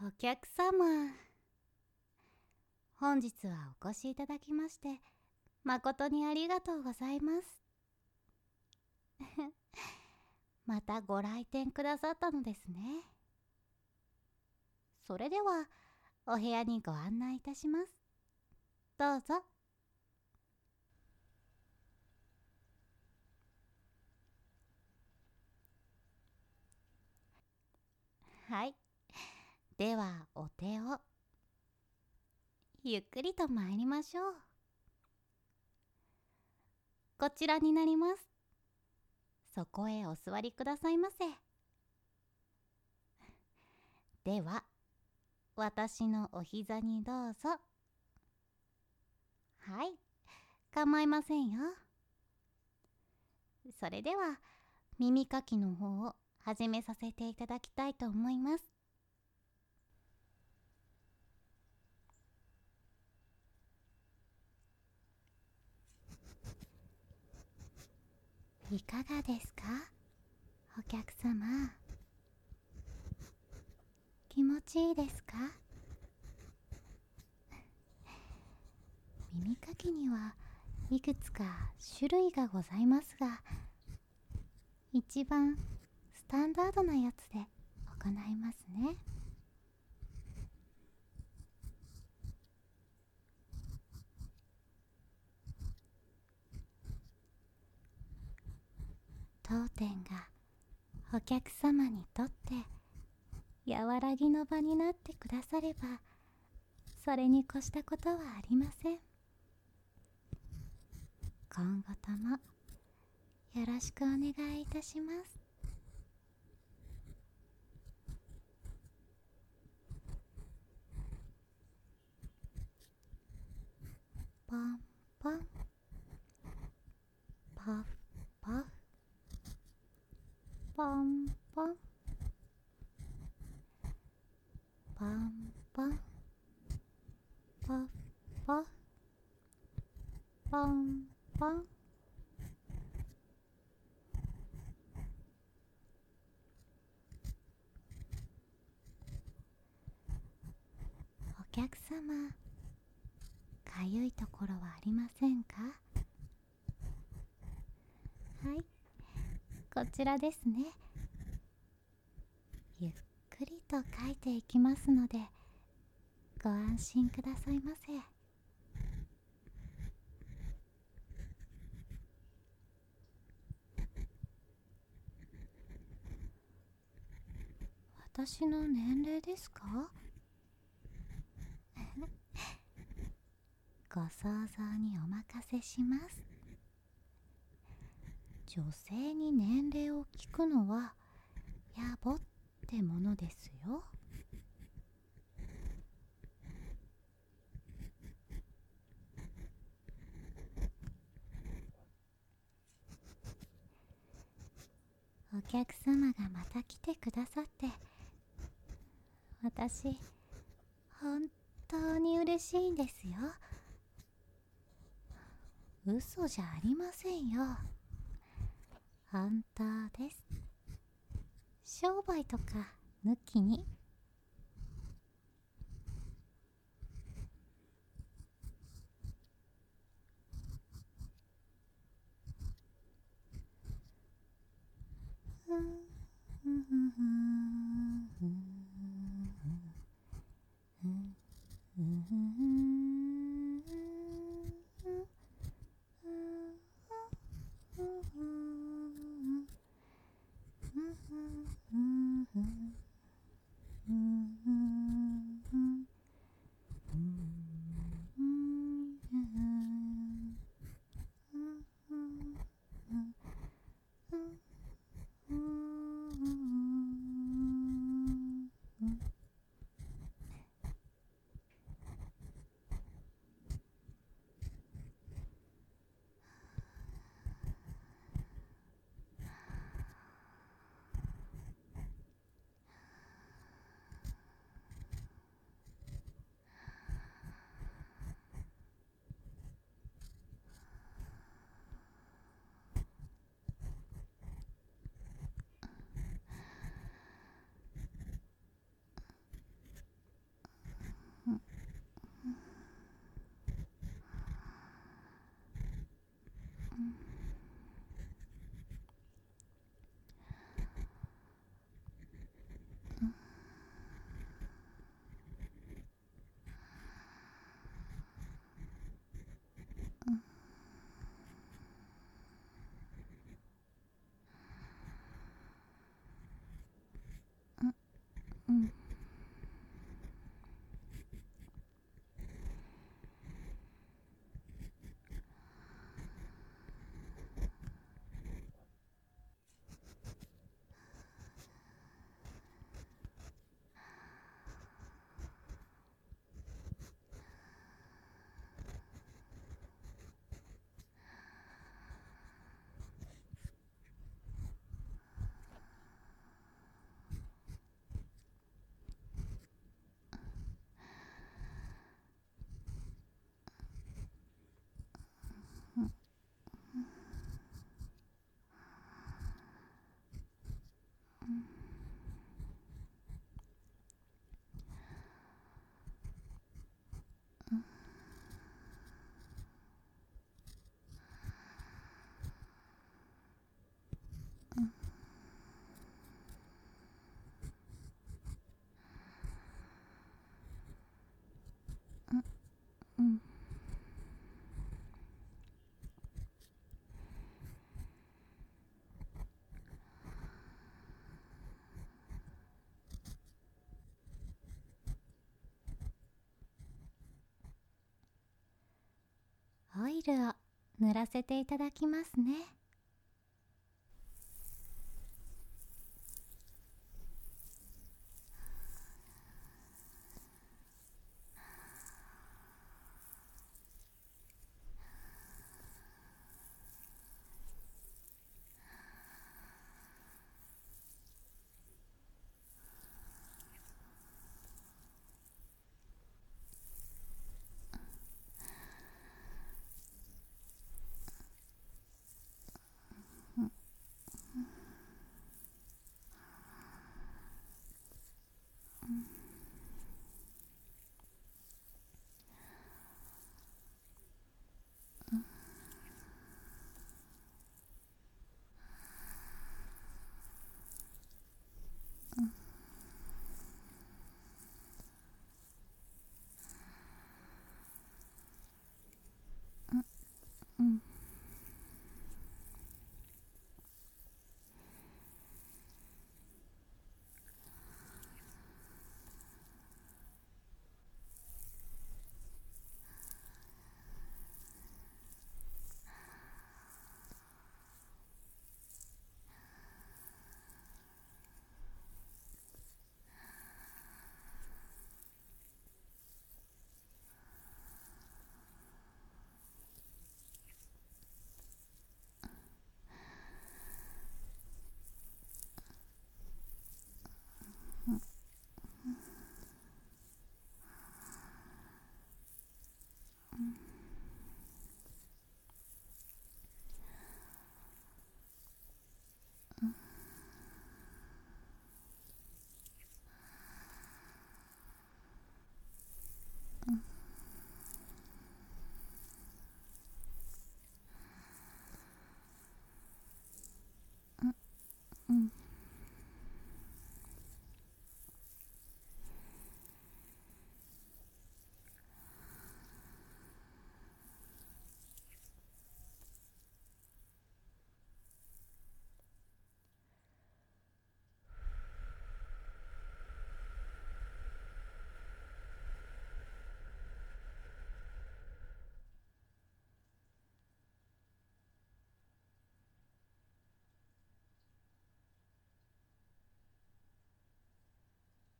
お客様、本日はお越しいただきまして誠にありがとうございます。またご来店くださったのですね。それではお部屋にご案内いたします。どうぞ。はい、ではお手を。ゆっくりと参りましょう。こちらになります。そこへお座りくださいませ。では私のお膝にどうぞ。はい、構いませんよ。それでは耳かきの方を始めさせていただきたいと思います。いかがですか、お客様。気持ちいいですか？耳かきにはいくつか種類がございますが、一番スタンダードなやつで行いますね。当店がお客様にとって和らぎの場になってくだされば、それに越したことはありません。今後ともよろしくお願いいたします。ポンポン、パフパフ、ポンポン、ポンポン、パフパフ、ポンポン。お客様、かゆいところはありませんか？はい、こちらですね。ゆっくりと書いていきますのでご安心くださいませ。私の年齢ですか？ご想像にお任せします。女性に年齢を聞くのは野暮ってものですよ。お客様がまた来てくださって私本当に嬉しいんですよ。嘘じゃありませんよ。本当です。商売とか抜きに。 イルを塗らせていただきますね。